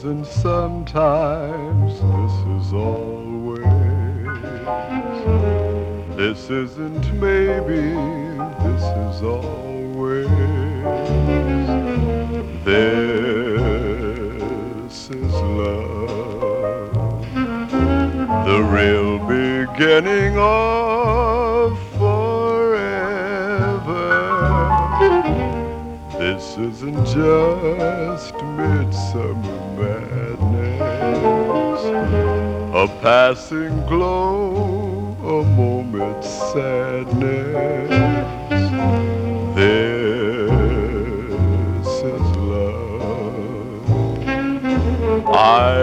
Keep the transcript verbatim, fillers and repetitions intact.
and sometimes this is always. This isn't maybe, this is always. This is love, the real beginning of forever. This isn't just midsummer madness, a passing glow, a moment's sadness. This is love. I